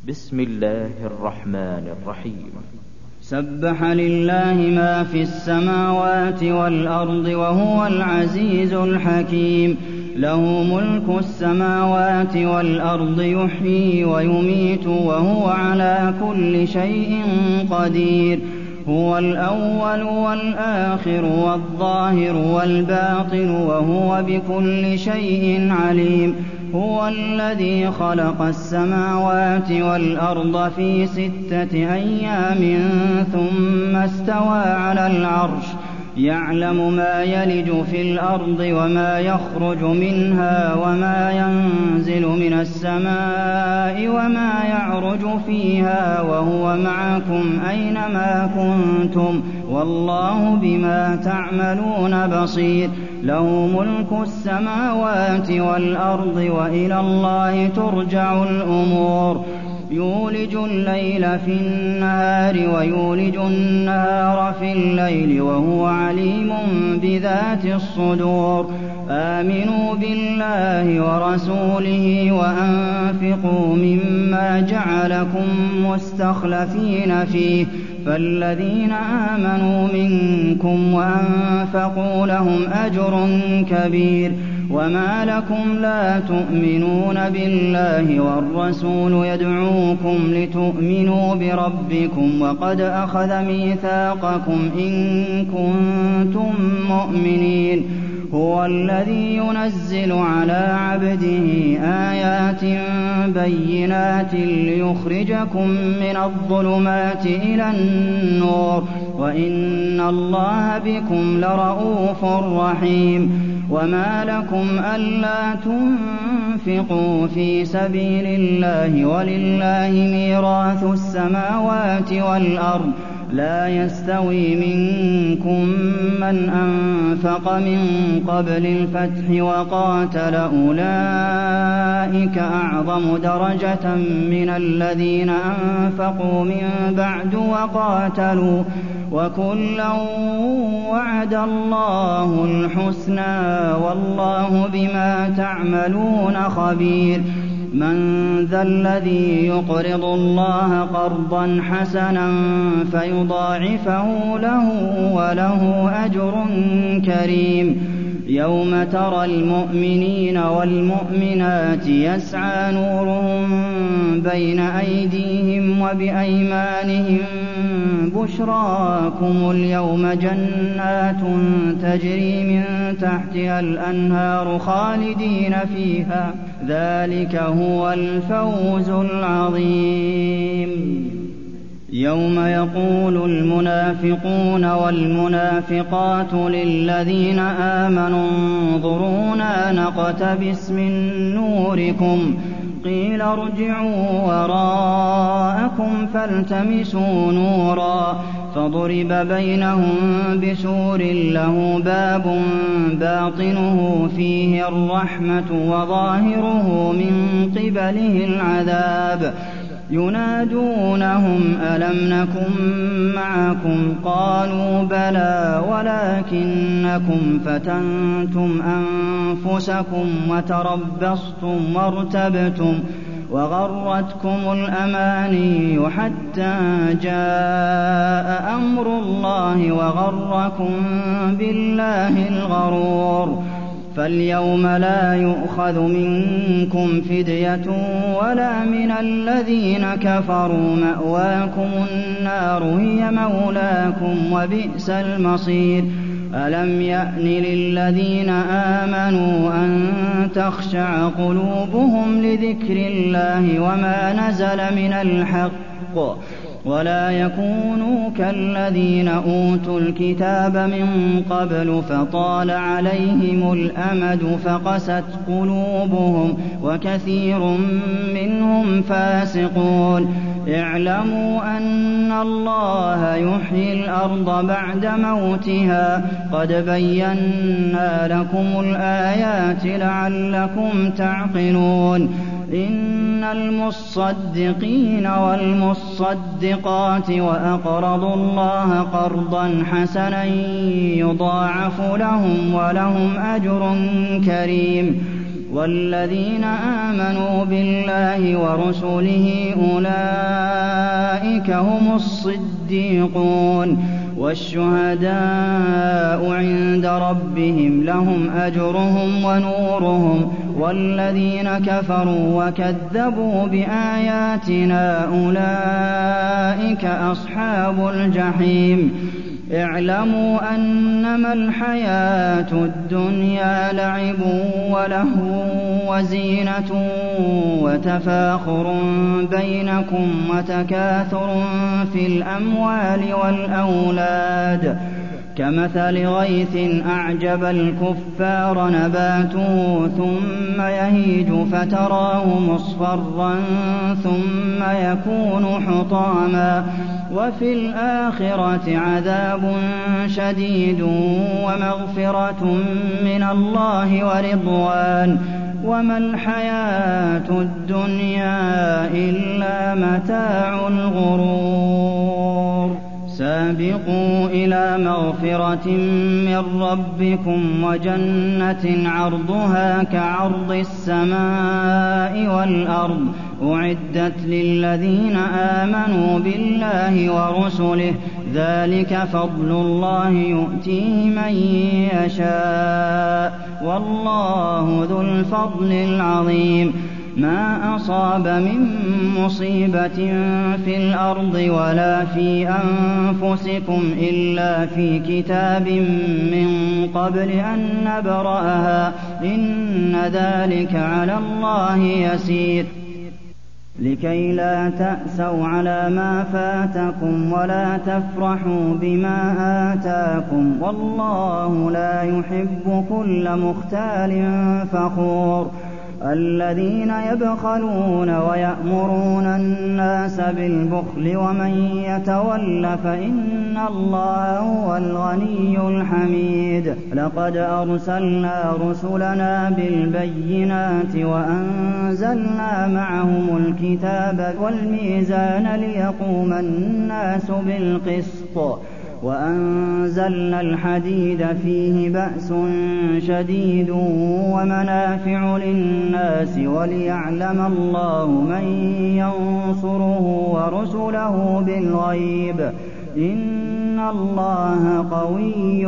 بسم الله الرحمن الرحيم. سبح لله ما في السماوات والأرض وهو العزيز الحكيم. له ملك السماوات والأرض يحيي ويميت وهو على كل شيء قدير. هو الأول والآخر والظاهر والباطن وهو بكل شيء عليم. هو الذي خلق السماوات والأرض في 6 أيام ثم استوى على العرش يعلم ما يلج في الأرض وما يخرج منها وما ينزل من السماء وما يعرج فيها وهو معكم أينما كنتم والله بما تعملون بصير. له ملك السماوات والأرض وإلى الله ترجع الأمور. يولج الليل في النهار ويولج النهار في الليل وهو عليم بذات الصدور. آمنوا بالله ورسوله وأنفقوا مما جعلكم مستخلفين فيه فالذين آمنوا منكم وأنفقوا لهم أجر كبير. وما لكم لا تؤمنون بالله والرسول يدعوكم لتؤمنوا بربكم وقد أخذ ميثاقكم إن كنتم مؤمنين. هو الذي ينزل على عبده آيات بينات ليخرجكم من الظلمات إلى النور وإن الله بكم لرءوف رحيم. وما لكم ألا تنفقوا في سبيل الله ولله ميراث السماوات والأرض لا يستوي منكم من أنفق من قبل الفتح وقاتل أولئك أعظم درجة من الذين أنفقوا من بعد وقاتلوا وكلا وعد الله الحسنى والله بما تعملون خبير. من ذا الذي يقرض الله قرضا حسنا فيضاعفه له وله أجر كريم. يوم ترى المؤمنين والمؤمنات يسعى نورهم بين أيديهم وبأيمانهم بشراكم اليوم جنات تجري من تحتها الأنهار خالدين فيها ذلك هو الفوز العظيم. يوم يقول المنافقون والمنافقات للذين آمنوا انظرونا نقتبس من نوركم قيل ارجعوا وراءكم فالتمسوا نورا فضرب بينهم بسور له باب باطنه فيه الرحمة وظاهره من قبله العذاب. ينادونهم ألم نكن معكم قالوا بلى ولكنكم فتنتم أنفسكم وتربصتم وارتبتم وغرتكم الأماني حتى جاء أمر الله وغركم بالله الغرور. فاليوم لا يؤخذ منكم فدية ولا من الذين كفروا مأواكم النار هي مولاكم وبئس المصير. ألم يأن للذين آمنوا أن تخشع قلوبهم لذكر الله وما نزل من الحق ولا يكونوا كالذين أوتوا الكتاب من قبل فطال عليهم الأمد فقست قلوبهم وكثير منهم فاسقون. اعلموا أن الله يحيي الأرض بعد موتها قد بينا لكم الآيات لعلكم تعقلون. إن المصدقين والمصدقات وأقرضوا الله قرضا حسنا يضاعف لهم ولهم أجر كريم. وَالَّذِينَ آمَنُوا بِاللَّهِ وَرُسُلِهِ أُولَٰئِكَ هُمُ الصِّدِّيقُونَ وَالشُّهَدَاءُ عِندَ رَبِّهِمْ لَهُمْ أَجْرُهُمْ وَنُورُهُمْ وَالَّذِينَ كَفَرُوا وَكَذَّبُوا بِآيَاتِنَا أُولَٰئِكَ أَصْحَابُ الْجَحِيمِ اعْلَمُوا أَنَّمَا الْحَيَاةُ الدُّنْيَا لَعِبٌ وَلَهْوٌ وَزِينَةٌ وَتَفَاخُرٌ بَيْنَكُمْ وَتَكَاثُرٌ في الْأَمْوَالِ وَالْأَوْلَادِ كَمَثَلِ غَيْثٍ أَعْجَبَ الْكُفَّارَ نَبَاتُهُ ثُمَّ يَهِيجُ فَتَرَاهُ مُصْفَرًّا ثُمَّ يَكُونُ حُطَامًا وَفِي الْآخِرَةِ عَذَابٌ شَدِيدٌ وَمَغْفِرَةٌ مِّنَ اللَّهِ وَرِضْوَانٌ وَمَا الْحَيَاةُ الدُّنْيَا إِلَّا مَتَاعُ الْغُرُورِ سَابِقُوا إِلَىٰ مَغْفِرَةٍ مِّن رَّبِّكُمْ وَجَنَّةٍ عَرْضُهَا كَعَرْضِ السَّمَاءِ وَالْأَرْضِ أُعِدَّتْ لِلَّذِينَ آمَنُوا بِاللَّهِ وَرُسُلِهِ ۚ ذَٰلِكَ فَضْلُ اللَّهِ يُؤْتِيهِ مَن يَشَاءُ ۚ وَاللَّهُ ذُو الْفَضْلِ الْعَظِيمِ مَا أَصَابَ مِن مُّصِيبَةٍ فِي الْأَرْضِ وَلَا فِي أَنفُسِكُمْ إِلَّا فِي كِتَابٍ مِّن قَبْلِ أَن نَّبْرَأَهَا ۚ إِنَّ ذَٰلِكَ عَلَى اللَّهِ يَسِيرٌ لِّكَيْ لَا تَأْسَوْا عَلَىٰ مَا فَاتَكُمْ وَلَا تَفْرَحُوا بِمَا آتَاكُمْ ۗ وَاللَّهُ لَا يُحِبُّ كُلَّ مُخْتَالٍ فَخُورٍ الَّذِينَ يَبْخَلُونَ وَيَأْمُرُونَ النَّاسَ بِالْبُخْلِ وَمَن يَتَوَلَّ فَإِنَّ اللَّهَ هُوَ الْغَنِيُّ الْحَمِيدُ لَقَدْ أَرْسَلْنَا رُسُلَنَا بِالْبَيِّنَاتِ وَأَنزَلْنَا مَعَهُمُ الْكِتَابَ وَالْمِيزَانَ لِيَقُومَ النَّاسُ بِالْقِسْطِ وَأَنزَلْنَا الْحَدِيدَ فِيهِ بَأْسٌ شَدِيدٌ وَمَنَافِعُ لِلنَّاسِ وَلِيَعْلَمَ اللَّهُ مَن يَنصُرُهُ وَرُسُلَهُ بِالْغَيْبِ ۚ إِنَّ اللَّهَ قَوِيٌّ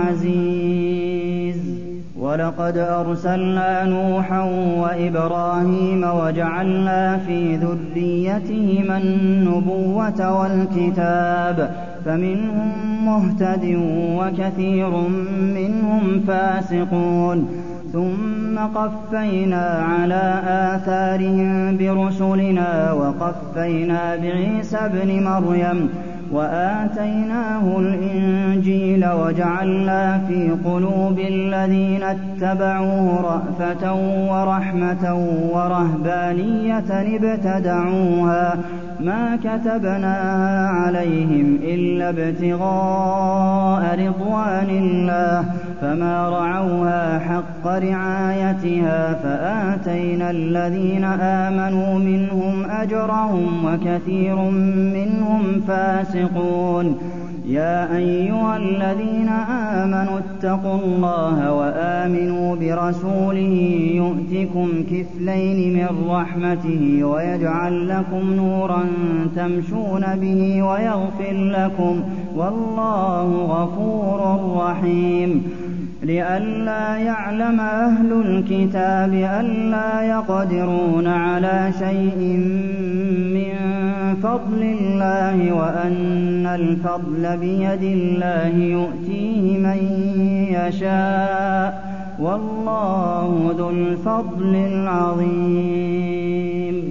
عَزِيزٌ وَلَقَدْ أَرْسَلْنَا نُوحًا وَإِبْرَاهِيمَ وَجَعَلْنَا فِي ذُرِّيَّتِهِمَا النُّبُوَّةَ وَالْكِتَابَ فَمِنْهُم مُّهْتَدٍ وَكَثِيرٌ مِّنْهُمْ فَاسِقُونَ ثُمَّ قَفَّيْنَا عَلَىٰ آثَارِهِم بِرُسُلِنَا وَقَفَّيْنَا بِعِيسَى ابْنِ مَرْيَمَ وَآتَيْنَاهُ الْإِنجِيلَ وَجَعَلْنَا فِي قُلُوبِ الَّذِينَ اتَّبَعُوهُ رَأْفَةً وَرَحْمَةً وَرَهْبَانِيَّةً ابْتَدَعُوهَا مَا كَتَبْنَاهَا عَلَيْهِمْ إِلَّا ابْتِغَاءَ رِضْوَانِ اللَّهِ فَمَا رَعَوْهَا حَقَّ رِعَايَتِهَا فَآتَيْنَا الَّذِينَ آمَنُوا مِنْهُمْ أَجْرَهُمْ وَكَثِيرٌ مِّنْهُمْ فَاسِقُونَ يَا أَيُّهَا الَّذِينَ آمَنُوا اتَّقُوا اللَّهَ وَآمِنُوا بِرَسُولِهِ يُؤْتِكُمْ كِفْلَيْنِ مِن رَّحْمَتِهِ وَيَجْعَل لَّكُمْ نُورًا تَمْشُونَ بِهِ وَيَغْفِرْ لَكُمْ ۗ وَاللَّهُ غَفُورٌ رَّحِيمٌ لِئَلَّا يَعْلَمَ أَهْلُ الْكِتَابِ أَلَّا يَقْدِرُونَ عَلَىٰ شَيْءٍ مِّن فَضْلِ اللَّهِ وَأَنَّ الْفَضْلَ بِيَدِ اللَّهِ يُؤْتِيهِ مَن يَشَاءُ ۗ وَاللَّهُ ذُو الْفَضْلِ الْعَظِيمِ